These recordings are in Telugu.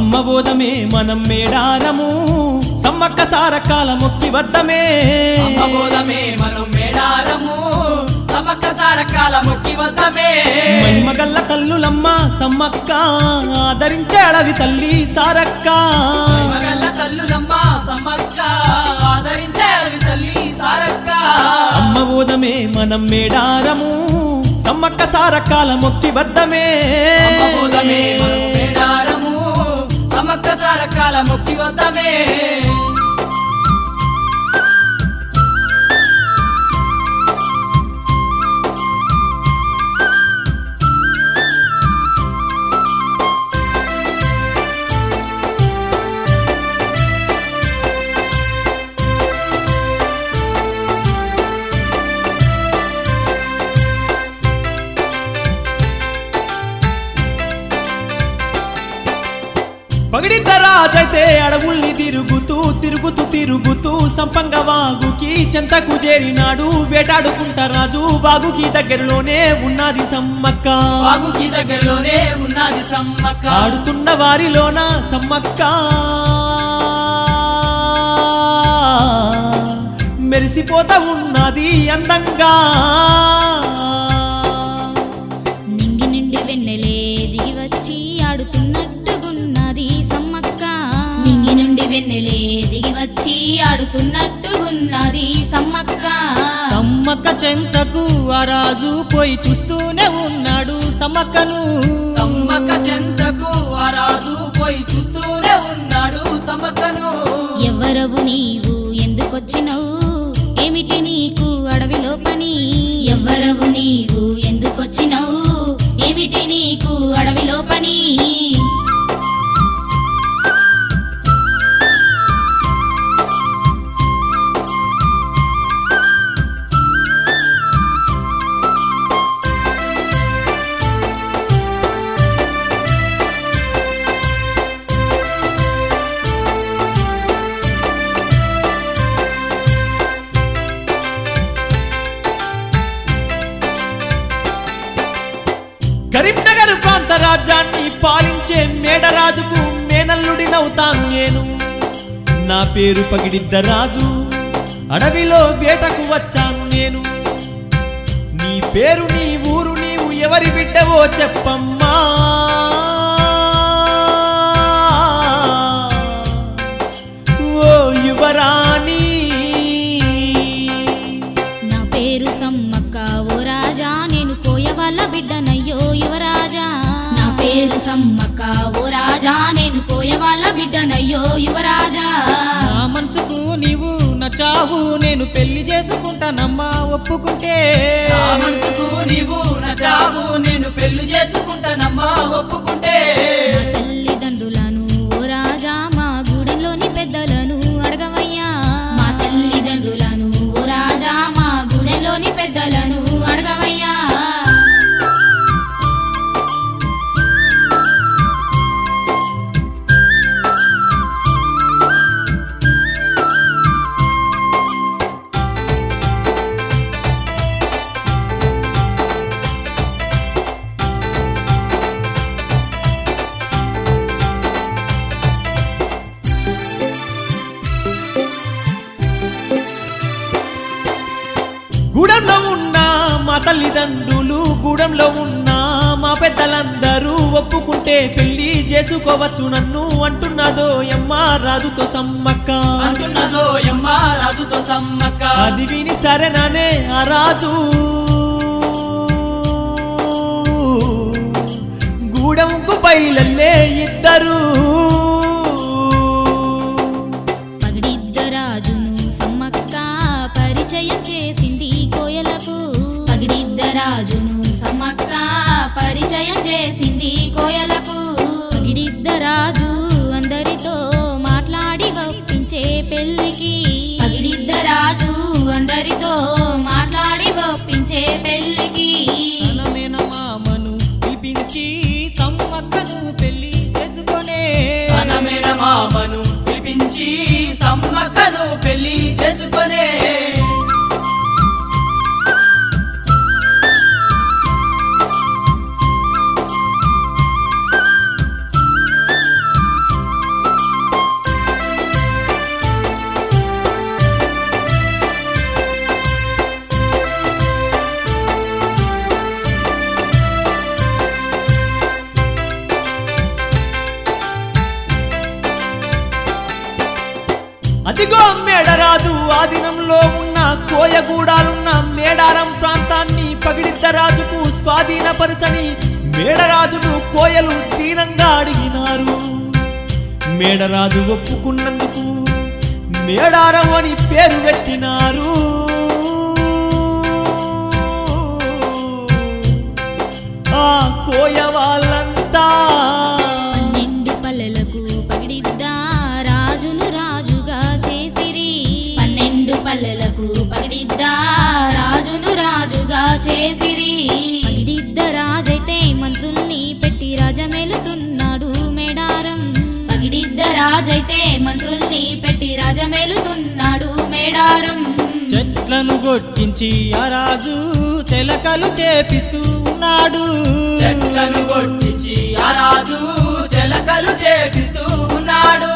అమ్మ బోధమే మనం మేడారము సమ్మక్క సారకాల మొక్కి వద్దమే అమ్మ బోధమే మనం మేడారము సమ్మక్క సారకాల మొక్కి వద్దమే మహిమగల్ల తల్లులమ్మ సమ్మక్క ఆదరించే అడవి తల్లి సారక్క మహిమగల్ల తల్లులమ్మ సమ్మక్క ఆదరించే అడవి తల్లి సారక్క అమ్మ బోధమే మనం మేడారము సమ్మక్క సారకాల మొక్కి వద్దమే అమ్మ బోధమే మనం మేడారము సమ్మక్క సారకాల మొక్కి వద్దమే పగిడిద్దరాజైతే అడవుల్ని తిరుగుతూ సంపంగ వాగుకి చెంతకు చేరినాడు వేటాడుకుంటా రాజు వాగుకి దగ్గరలోనే ఉన్నది సమ్మక్క వాగుకి దగ్గరలోనే ఉన్నది సమ్మక్క ఆడుతున్న వారిలోన సమ్మక్క మెరిసిపోతా ఉన్నది అందంగా నింగి నుండి వెన్నెలే దిగి వచ్చి ఆడుతున్నట్టుగున్నది సమ్మక్క నింగి నుండి వెన్నెలే దిగి వచ్చి ఆడుతున్నట్టుగున్నది సమ్మక్క సమ్మక్క చెంతకు ఆ రాజు పోయి చూస్తూనే ఉన్నాడు సమ్మక్కను సమ్మక్క చెంతకు ఆ రాజు పోయి చూస్తూనే ఉన్నాడు సమ్మక్కను ఎవరవు నీవు ఎందుకొచ్చినవు ఏమిటి నీకు అడవిలో పని ఎవరవు నీవు ఎందుకొచ్చినవు ఏమిటి నీకు అడవిలో పని కరీంనగర్ ప్రాంత రాజ్యాన్ని పాలించే మేడరాజుకు మేనల్లుడినవుతాను నేను నా పేరు పగిడిద్దరాజు అడవిలో వేటకు వచ్చాను నేను నీ పేరు నీ ఊరు నీవు ఎవరి బిడ్డవో చెప్పమ్మా ఓ యువరాణి నా పేరు సమ్మక్క ఓ రాజా నేను కోయవాళ్ళ బిడ్డనయ్యో యువరాజా నా పేరు సమ్మక్క ఓ రాజా నేను కోయవాళ్ళ బిడ్డనయ్యో యువరాజా నా మనసుకు నీవు నచ్చావు నేను పెళ్లి చేసుకుంటానమ్మా ఒప్పుకుంటే నా మనసుకు నీవు నచ్చావు నేను పెళ్లి చేసుకుంటానమ్మా ఒప్పుకుంటే మా తల్లిదండ్రులను ఓ రాజా మా గూడెంలోని పెద్దలను అడగవయ్యా మా తల్లిదండ్రులను ఓ రాజా మా గూడెంలోని పెద్దలను అడగవయ్యా గూడెంలో ఉన్న మా తల్లిదండ్రులు గూడెంలో ఉన్న మా పెద్దలందరూ ఒప్పుకుంటే పెళ్లి చేసుకోవచ్చు నన్ను అంటున్నదో యమ్మ రాజుతో సమ్మక్క అంటున్నదో యమ్మ రాజుతో సమ్మక్క అది విని సరేనానే ఆ రాజు గూడెంకు బయలల్లే ఇద్దరు పగిడిద్దరాజును సమ్మక్క పరిచయం చేసింది కోయలకు పగిడిద్దరాజును సమ్మక్క పరిచయం చేసింది కోయలకు పగిడిద్దరాజు అందరితో మాట్లాడి ఒప్పించే పెళ్లికి పగిడిద్దరాజు అందరితో మాట్లాడి ఒప్పించే పెళ్లికి మామను పిలిపించి సమ్మక్కను పెళ్లి చేసుకొనే మనమేన మామను పిలిపించి సమ్మక్కను పెళ్లి చేసుకొనే అదిగో మేడరాజు ఆధీనంలో ఉన్న కోయగూడాలున్న మేడారం ప్రాంతాన్ని పగిడిద్దరాజుకు స్వాధీనపరచని మేడరాజును కోయలు దీనంగా అడిగినారు. మేడరాజు ఒప్పుకున్నందుకు మేడారం అని పేరు పెట్టినారు. ఆ కోయ వాళ్ళంతా 12 పల్లెలకు పగిడిద్దా రాజును రాజుగా చేసిరి. 12 పల్లెలకు పగిడిద్దా రాజును రాజుగా చేసిరి. పగిడిద్ద రాజైతే మంత్రుల్ని పెట్టి రాజమేలుతున్నాడు మేడారం. పగిడిద్ద రాజైతే మంత్రుల్ని పెట్టి రాజమేలుతున్నాడు మేడారం. చెట్లను కొట్టించి ఆ రాజు చెలకలు చేపిస్తూ ఉన్నాడు. చెట్లను కొట్టించి ఆ రాజు చెలకలు చేపిస్తూ ఉన్నాడు.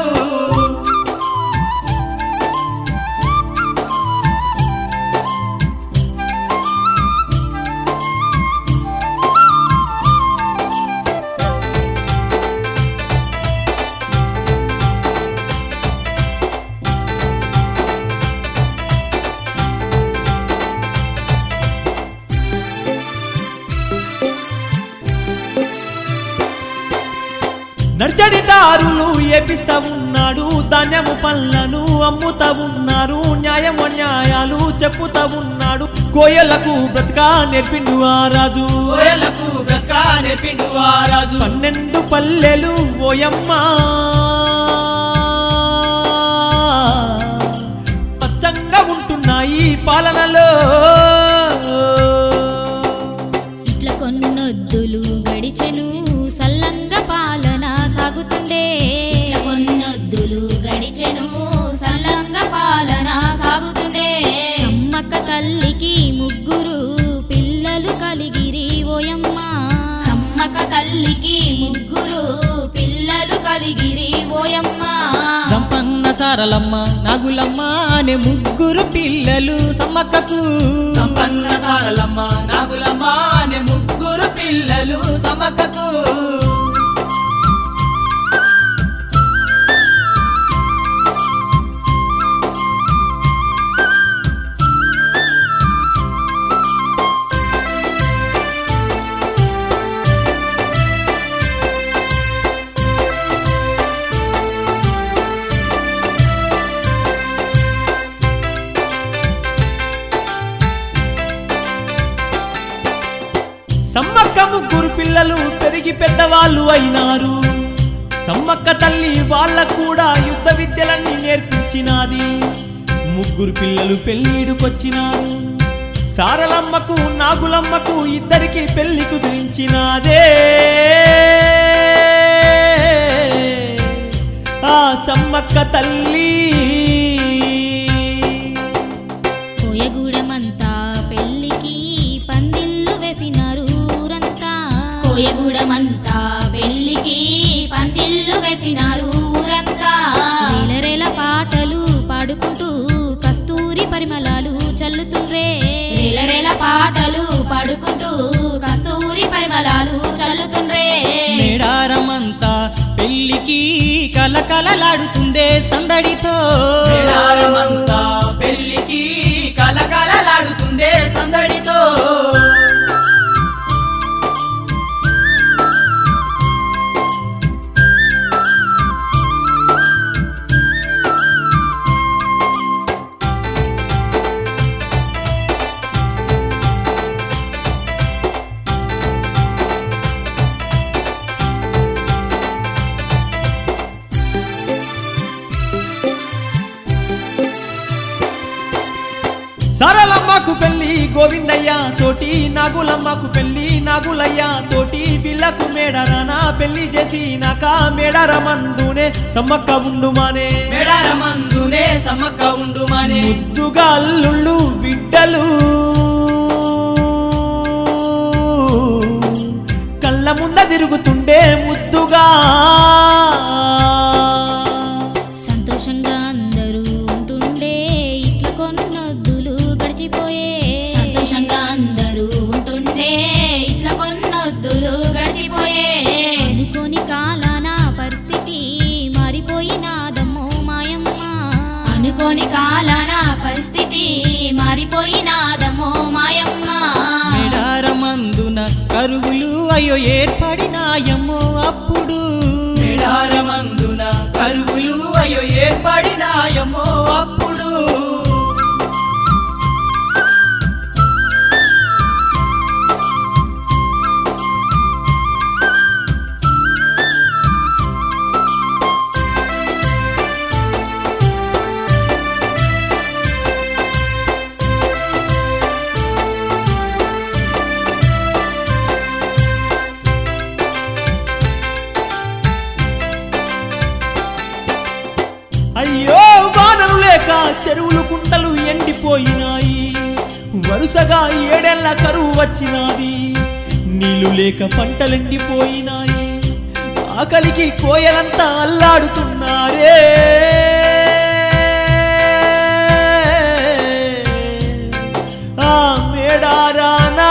నడిచడి దారులు ఏపిస్తా ఉన్నాడు. ధాన్యము పళ్ళను అమ్ముతా ఉన్నారు. న్యాయం అన్యాయాలు చెప్పుతా ఉన్నాడు. కోయలకు బ్రతక నేర్పిండు ఆ రాజు. కోయలకు బ్రతక నేర్పిండు ఆ రాజు. 12 పల్లెలు ఓయమ్మా పచ్చంగా ఉంటున్నాయి పాలనలో. ఇట్ల కొన్నొద్దులు గడిచెను సల్లంగా పాలన సాగుతుండే. ఇట్ల కొన్నొద్దులు గడిచెను సల్లంగా పాలన సాగుతుండే. సమ్మక్క తల్లికి 3 పిల్లలు కలిగిరి ఓయమ్మ. సమ్మక్క తల్లికి 3 పిల్లలు కలిగిరి ఓయమ్మ. సంపన్న సారలమ్మ నాగులమ్మ అనే 3 పిల్లలు సమ్మక్కకు. సంపన్న సారలమ్మ నాగులమ్మ అనే 3 పిల్లలు సమ్మక్కకు. సమ్మక్క 3 పిల్లలు పెరిగి పెద్దవాళ్ళు అయినారు. సమ్మక్క తల్లి వాళ్ళకు కూడా యుద్ధ విద్యలన్నీ నేర్పించినాది. 3 పిల్లలు పెళ్ళిడుకొచ్చినారు. సారలమ్మకు నాగులమ్మకు ఇద్దరికి పెళ్లి కుదిరించినాదే. ఆ సమ్మక్క తల్లి కోయగూడమంతా పెళ్లికి పందిళ్ళు వేసినారు ఊరంతా. కోయగూడమంతా పెళ్లికి పందిళ్ళు వేసినారు ఊరంతా. రేలరేల పాటలు పాడుకుంటూ కస్తూరి పరిమళాలు చల్లుతుండ్రే. రేలరేల పాటలు పాడుకుంటూ కస్తూరి పరిమళాలు చల్లుతుండ్రే. మేడారమంతా పెళ్లికి కలకలలాడుతుండే సందడితో. మేడారమంతా పెళ్లికి కలకలలాడుతుండే సందడితో. సారలమ్మకు పెళ్లి గోవిందయ్య తోటి, నాగులమ్మకు పెళ్లి నాగులయ్య తోటి. వీళ్ళకు మేడారాన పెళ్లి చేసినాక మేడారమందునే సమ్మక్క ఉండుమానే. మేడారమందునే సమ్మక్క ఉండుమానే. ముద్దుగా అల్లుళ్ళు బిడ్డలు కళ్ళ ముంద తిరుగుతుండే ముద్దుగా. సంతోషంగా అందరూ ఉంటుండే ఇట్ల కొన్నొద్దులు గడిచిపోయే. సంతోషంగా అందరూ ఉంటుండే ఇట్ల కొన్నొద్దులు గడిచిపోయే. అనుకోని కాలాన పరిస్థితి మారిపోయినాదమ్మో మాయమ్మ. అనుకోని కాలాన పరిస్థితి మారిపోయినాదమ్మో మాయమ్మ మేడారమందున కరువులు అయ్యో ఏర్పడినాయమ్మో అప్పుడు మేడారమందున కరువులు అయ్యో ఏర్పడినాయమ్మో అప్పుడు అయ్యో వానలు లేక చెరువులు కుంటలు ఎండిపోయినాయి వరుసగా 7 ఏళ్ల కరువు వచ్చినాది నీళ్లు లేక పంటలెండిపోయినాయి ఆకలికి కోయలంతా అల్లాడుతున్నారే ఆ మేడారానా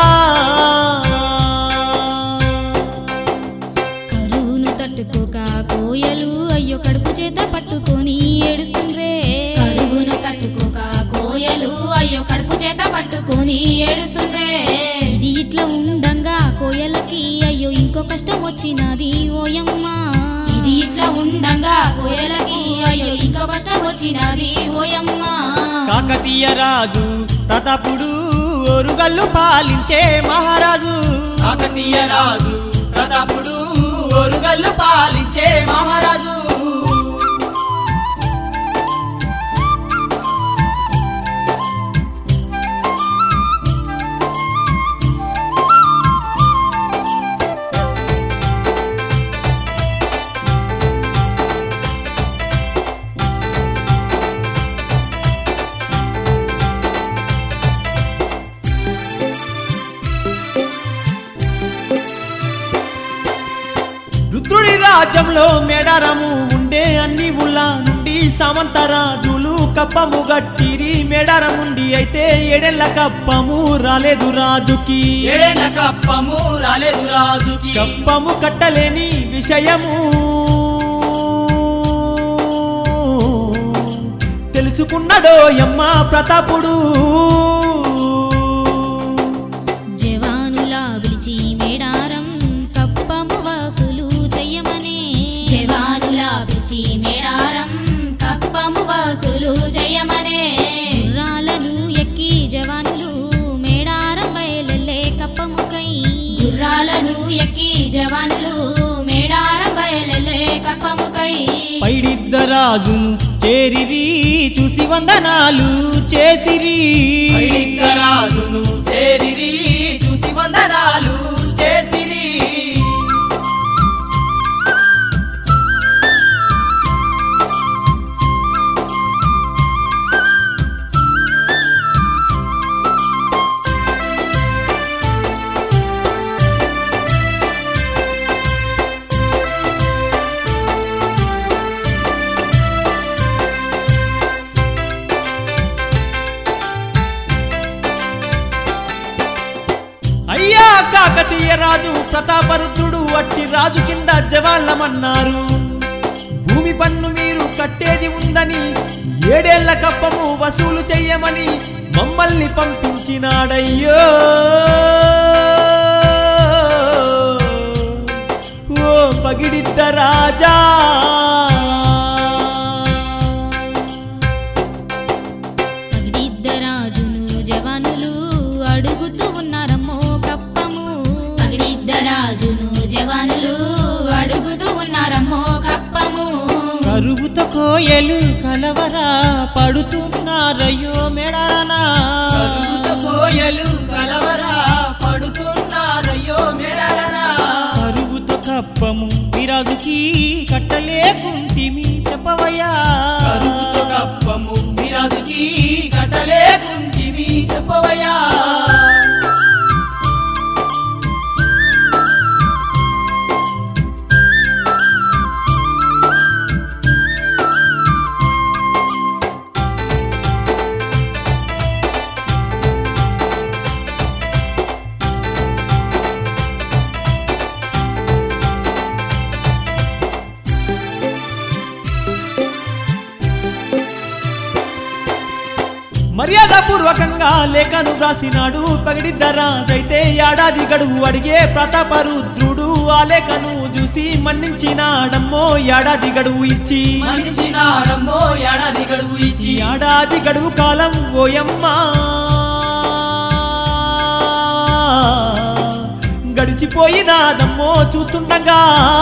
కరువును తట్టుకోక కోయలు అయ్యో కడుపు చేత పట్టుకొని ఏడుస్తుండ్రే కరువును తట్టుకోక కోయలు అయ్యో కడుపు చేత పట్టుకొని ఏడుస్తుండ్రే ఇది ఇట్లా ఉండంగా కోయలకి అయ్యో ఇంకో కష్టం వచ్చినది ఓయమ్మ ఇది ఇట్లా ఉండంగా కోయలకి అయ్యో ఇంకో కష్టం వచ్చినది ఓయమ్మ కాకతీయ రాజు ప్రతాపుడు ఓరుగల్లు పాలించే మహారాజు కాకతీయ రాజు ప్రతాపుడు ఓరుగల్లు పాలించే మహారాజు రుద్రుడి రాజ్యంలో మేడారము ఉండే అన్ని ఊళ్ళ నుండి సామంతరాజులు కప్పము గట్టిరి మేడారం నుండి అయితే 7 ఏళ్ల కప్పము రాలేదు రాజుకి 7 ఏళ్ల కప్పము రాలేదు రాజుకి కప్పము కట్టలేని విషయము తెలుసుకున్నాడో యమ్మ ప్రతాపుడు జవానులా పిలిచి మేడారం కప్పము వసూలు చెయ్యమనే జవానులా పిలిచి మేడారం కప్పము వసూలు చెయ్యమనే గుర్రాలను ఎక్కి జవానులు మేడారం బయలెల్లే కప్పముకై గుర్రాలను ఎక్కి జవానులు మేడారం బయలెల్లే కప్పముకై పైడిద్దరాజును చేరిరి చూసి వందనాలు చేసిరి రాజును చేరిరి చూసి వందనాలు చేసిరి అయ్యా కాకతీయ రాజు ప్రతాపరుద్రుడు అట్టి రాజు కింద జవాళ్ళమన్నారు భూమి పన్ను మీరు కట్టేది ఉందని 7 ఏళ్ల కప్పము వసూలు చెయ్యమని మమ్మల్ని పంపించినాడయ్యో ఓ పగిడిద్ద రాజా పగిడిద్దరాజును జవానులు అడుగుతూ ఉన్నారమ్మో కప్పము పగిడిద్దరాజును జవానులు అడుగుతూ ఉన్నారమ్మో కప్పము కరువుతో కోయలు కలవరా పడుతున్నారయ్యో మేడారానా కరువుతో కోయలు కలవరా పడుతున్నారయ్యో మేడారనా కరువుతో కప్పము విరాజుకి కట్టలేకుంటిమి చెప్పవయ్యా కరువుతో కప్పము మిరాజుకి కట్టలేకుంటివి చెప్పవయ్యా మర్యాదపూర్వకంగా లేఖను వ్రాసినాడు పగిడిద్దరాజైతే ఏడాది గడువు అడిగే ప్రతాపరుద్రుడు ఆ లేఖను చూసి మన్నించినాడమ్మో ఏడాది గడువు ఇచ్చి మన్నించినాడమ్మో ఏడాది గడువు ఇచ్చి ఏడాది గడువు కాలం ఓయమ్మా గడిచిపోయినాదమ్మో చూస్తుండగా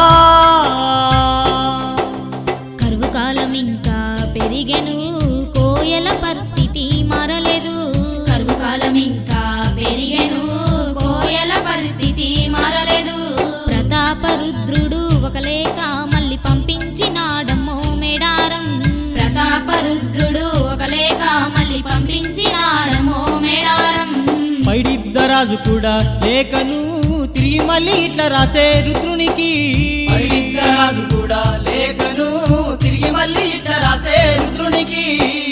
కరువు కాలం ఇంకా పెరిగెను కోయల పరిస్థితి మారలేదు కరువు కాలం ఇంకా పెరిగెను కోయల పరిస్థితి మారలేదు ప్రతాపరుద్రుడు ఒక లేఖ మళ్ళీ పంపించినాడమ్మో మేడారం ప్రతాపరుద్రుడు ఒక లేఖ మళ్ళీ పంపించినాడమ్మో మేడారం పైడిద్దరాజు కూడా లేఖను తిరిగి మళ్ళీ ఇట్లా రాసే రుద్రునికి పైడిద్దరాజు కూడా లేఖను తిరిగి మళ్ళీ ఇట్లా రాసే రుద్రునికి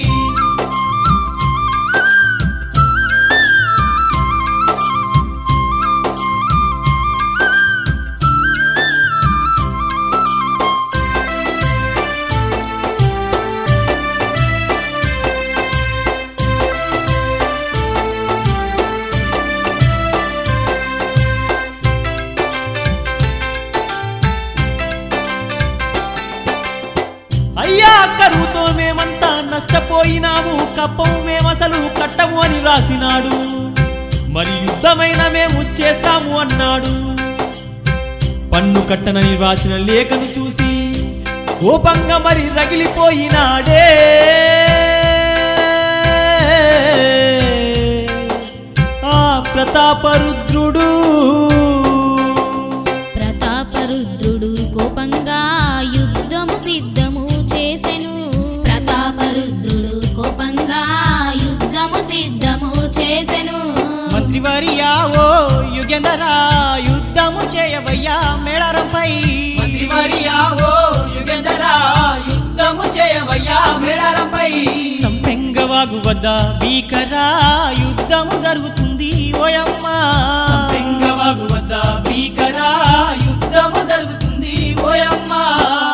అయ్యా కరువుతో మేమంతా నష్టపోయినాము కప్పం మేమసలు కట్టము అని రాసినాడు మరి యుద్ధమైన మేము చేస్తాము అన్నాడు పన్ను కట్టనని రాసిన లేఖను చూసి కోపంగా మరి రగిలిపోయినాడే ఆ ప్రతాపరుద్రుడు ప్రతాపరుద్రుడు కోపంగా యుద్ధము సిద్ధము చేసెను ప్రతాపరుద్రుడు కోపంగా యుద్ధము సిద్ధము చేసెను మంత్రివర్యా ఓ యుగేంద్రా యుద్ధము చేయవయ్యా మేడారంపై మంత్రివర్యా ఓ యుగేంద్రా యుద్ధము చేయవయ్యా మేడారంపై సంపెంగవాగు వద్ద భీకరా యుద్ధము జరుగుతుంది ఓయమ్మా సంపెంగవాగు వద్ద భీకరా యుద్ధము జరుగుతుంది ఓయమ్మా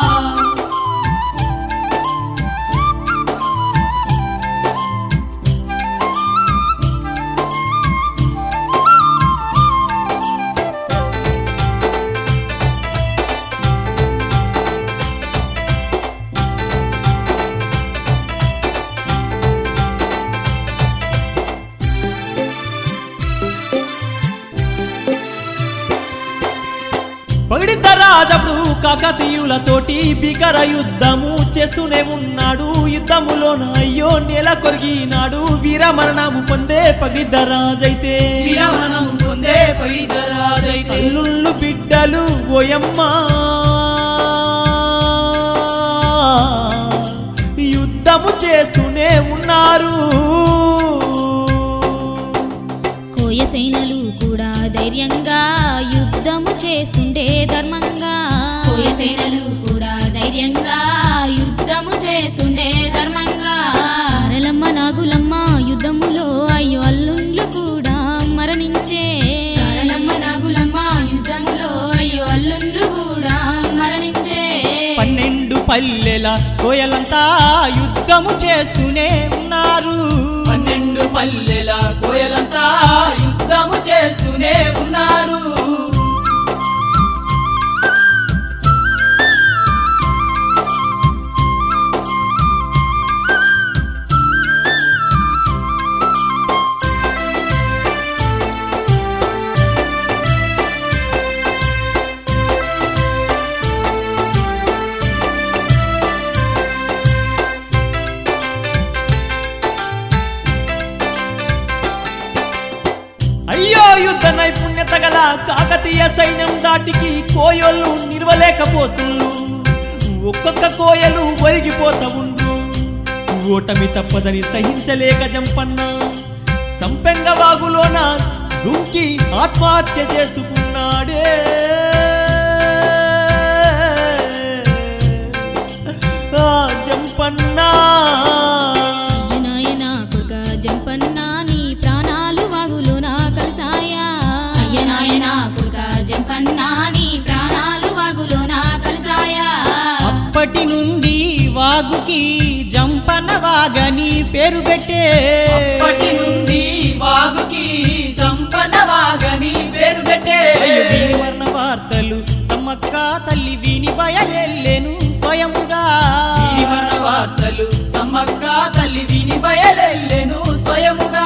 పగిడిద్దరాజప్పుడు కాకతీయులతోటి భీకర యుద్ధము చేస్తూనే ఉన్నాడు యుద్ధములోన అయ్యో నేల కొరిగినాడు వీరమరణము పొందే పగిడిద్దరాజైతే విరమణం పొందే పైడిద్దరాజైతే అల్లుళ్ళు బిడ్డలు ఓయమ్మా యుద్ధము చేస్తూనే ఉన్నారు కోయసేనలు కూడా ధైర్యంగా యుద్ధము చేస్తుండే ధర్మంగా కోయసేనలు కూడా ధైర్యంగా యుద్ధము చేస్తుండే ధర్మంగా సరళమ్మ నాగులమ్మ యుద్ధములో అయ్యో అల్లుండ్లు కూడా మరణించే సరళమ్మ నాగులమ్మ యుద్ధములో అయ్యో అల్లుండ్లు కూడా మరణించే 12 పల్లెల కోయలంతా యుద్ధము చేస్తూనే ఉన్నారు 12 పల్లెల కోయలంతా యుద్ధము చేస్తూనే ఉన్నారు అయ్యో యుద్ధ నైపుణ్యత గల కాకతీయ సైన్యం దాటికి కోయలు నిలవలేకపోతుండ్రు ఒక్కొక్క కోయలు ఒరిగిపోతా ఉండ్రు ఓటమి తప్పదని సహించలేక జంపన్న సంపెంగ వాగులోన దుంకి ఆత్మహత్య చేసుకున్నాడే ఆ జంపన్నా అయ్యనాయనా కొడుక జంపన్నా నీ ప్రాణాలు వాగులోన కలిసాయా అయ్యనాయనా కొడుక జంపన్నా నీ ప్రాణాలు వాగులోన కలిసాయా అప్పటి నుండి వాగు వాగుకి జంపన వాగని పేరు పెట్టే అప్పటి నుండి వాగుకి జంపన వాగని పేరు పెట్టే వర్ణ వార్తలు సమ్మక్క తల్లి విని బయలెల్లెను స్వయముగా వర్ణ వార్తలు సమ్మక్క తల్లి విని బయలెల్లెను స్వయముగా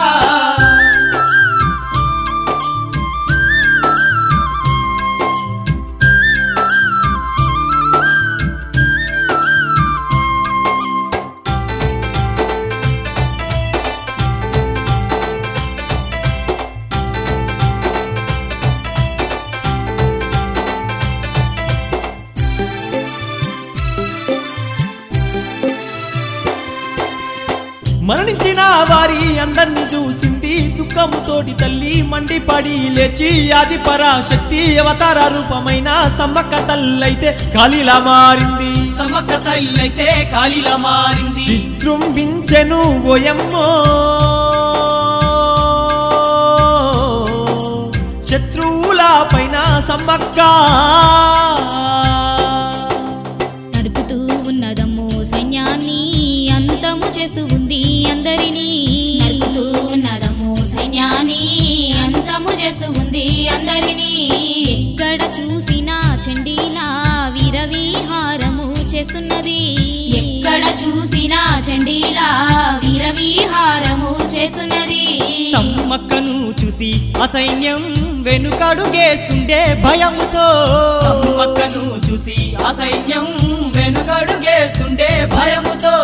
మరణించిన వారి అందరిని చూసింది దుఃఖముతోటి తల్లి మండిపడి లేచి ఆది పరాశక్తి అవతార రూపమైన సమ్మక్క తల్లైతే కాళీలా మారింది సమ్మక్క తల్లైతే కాళీలా మారింది విజృంభించెను ఓయమ్మో శత్రువుల పైన సమ్మక్క నడుపుతూ ఉన్నదమ్మో సైన్యాన్ని అంతము చేస్తూ ఉంది అందరినీ నడుపుతూ ఉన్నదమ్మో సైన్యాన్ని అంతము చేస్తూ ఉంది అందరినీ ఎక్కడ చూసినా చండీలా వీరవిహారము చేస్తున్నది ఎక్కడ చూసినా చండీలా వీరవిహారము చేస్తున్నది సమ్మక్కను చూసి అసైన్యం వెనుకడుగేస్తుండే భయముతో సమ్మక్కను చూసి ఆ సైన్యం వెనుకడుగేస్తుండే భయముతో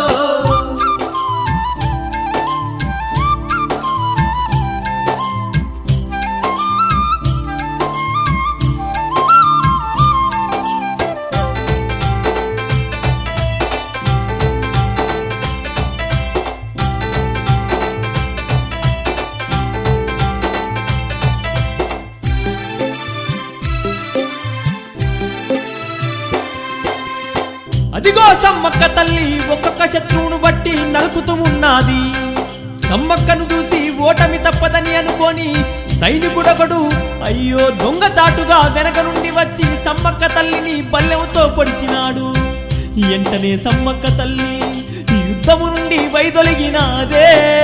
అదిగో సమ్మక్క తల్లి ఒక్కొక్క శత్రువును బట్టి నరుకుతూ ఉన్నది సమ్మక్కను చూసి ఓటమి తప్పదని అనుకొని సైనికుడొకడు అయ్యో దొంగచాటుగా వెనక నుండి వచ్చి సమ్మక్క తల్లిని బల్లెంతో పొడిచినాడు వెంటనే సమ్మక్క తల్లి యుద్ధము నుండి వైదొలిగినాదే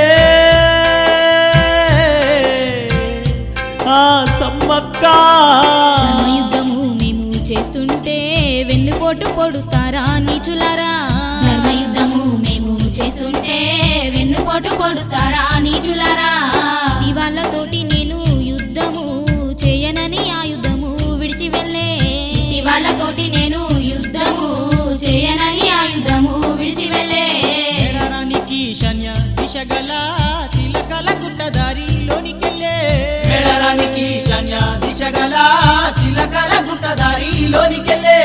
ఆ సమ్మక్క ధర్మయుద్ధము మేము చేస్తుంటే వెన్నుపోటు పొడుస్తారా నీచులారా ధర్మయుద్ధము మేము చేస్తుంటే వెన్నుపోటు పొడుస్తారా నీచులారా ఇవాళ్ళతోటి నేను యుద్ధము చేయనని ఆయుధము విడిచి వెళ్ళే ఇవాళ్ళతోటి నేను యుద్ధము చేయనని ఆయుధము విడిచి వెళ్ళే ఎడరానికి శన్య దిశగల తిలకల గుట్టదారిలోనికెళ్ళే మేడరానికి శన్య దిశగల చిలకల గుట్టదారిలోనికెళ్ళే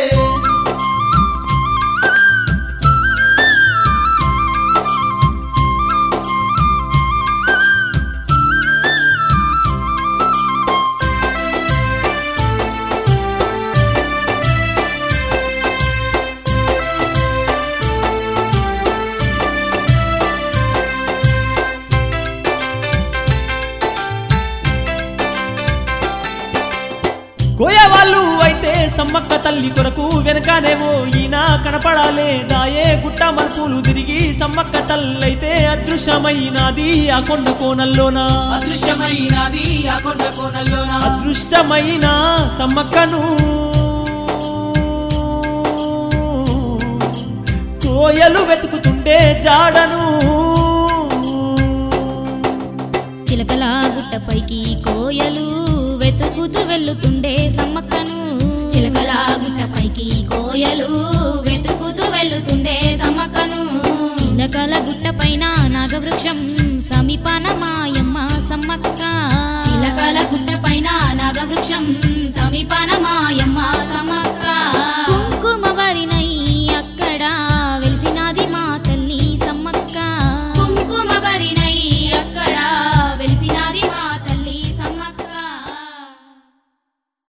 కోయవాళ్ళు అయితే సమ్మక్క తల్లి కొరకు వెనకానేమో ఈయన కనపడాలేదాయే గుట్ట మలుపులు తిరిగి సమ్మక్క తల్లైతే అదృశ్యమైనది ఆ కొండ కోనల్లోన అదృశ్యమైనది ఆ కొండ కోనల్లోన అదృశ్యమైన సమ్మక్కను కోయలు వెతుకుతుంటే జాడను చిలకల గుట్టపైకి కోయలు వెతుకుతూ వెళ్తుండే సమ్మక్కను చిలకల గుట్టపైకి కోయలు వెతుకుతూ వెళ్తుండే సమ్మక్కను చిలకల గుట్టపైన నాగవృక్షం సమీపాన మాయమ్మ సమ్మక్క చిలకల గుట్టపైన నాగవృక్షం సమీపాన మాయమ్మ